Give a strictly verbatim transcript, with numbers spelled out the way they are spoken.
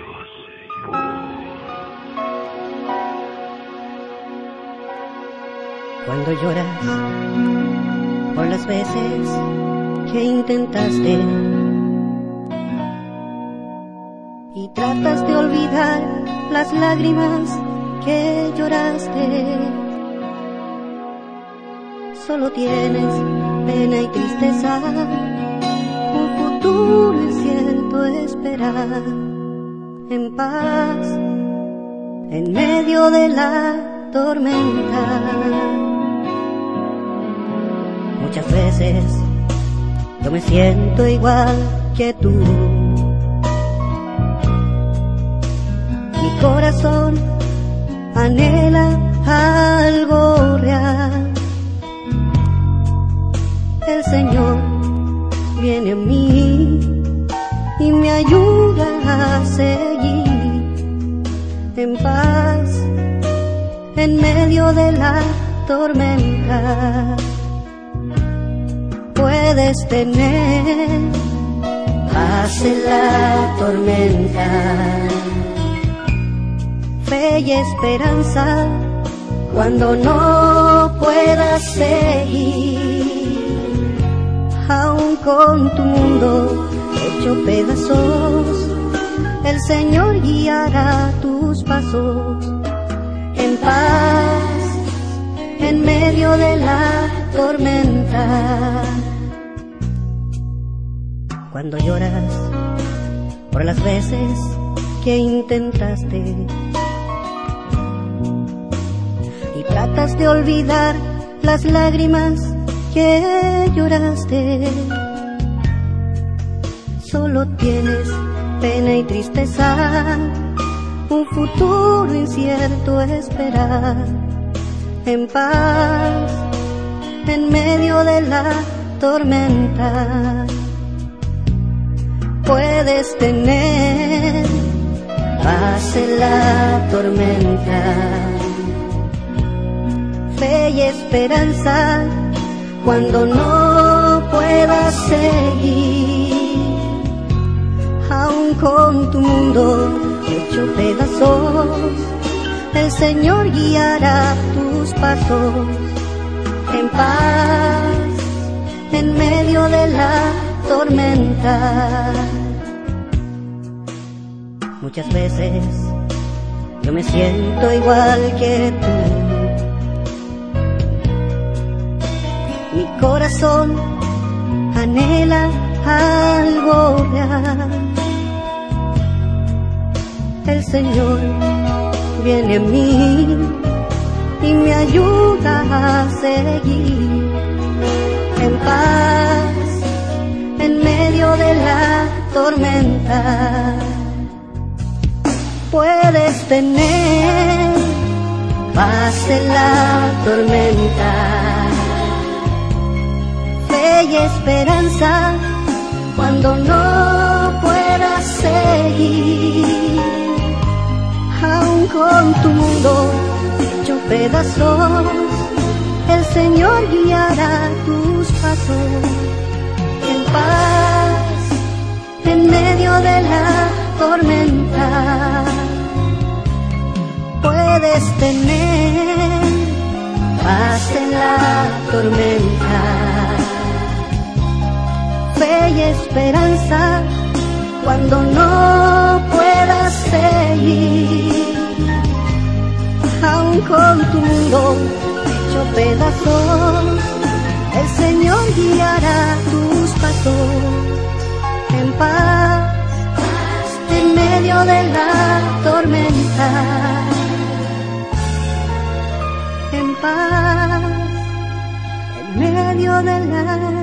Cuando lloras por las veces que intentaste y tratas de olvidar las lágrimas que lloraste, solo tienes pena y tristeza, un futuro incierto esperar, en paz, en medio de la tormenta. Muchas veces yo me siento igual que tú. Mi corazón anhela algo real. El Señor viene a mí y me ayuda a seguir en paz en medio de la tormenta. Puedes tener paz en la tormenta, fe y esperanza cuando no puedas seguir, aún con tu mundo hecho pedazos, el Señor guiará tus pasos, en paz en medio de la tormenta. Cuando lloras por las veces que intentaste y tratas de olvidar las lágrimas que lloraste, solo tienes pena y tristeza, un futuro incierto esperar, en paz en medio de la tormenta. Puedes tener paz en la tormenta, fe y esperanza cuando no puedas seguir, aún con tu mundo hecho pedazos, el Señor guiará tus pasos, en paz en medio de la tormenta. Muchas veces yo me siento igual que tú. Mi corazón anhela algo real. El Señor viene a mí y me ayuda a seguir en paz en medio de la tormenta. Puedes tener paz en la tormenta, fe y esperanza cuando no puedas seguir, aún con tu mundo hecho pedazos, el Señor guiará tus pasos, en paz en medio de la tormenta. Puedes tener paz en la tormenta, fe y esperanza cuando no puedas seguir, aún con tu mundo hecho pedazos, el Señor guiará tus pasos, en paz en medio de la tormenta, en paz en medio de la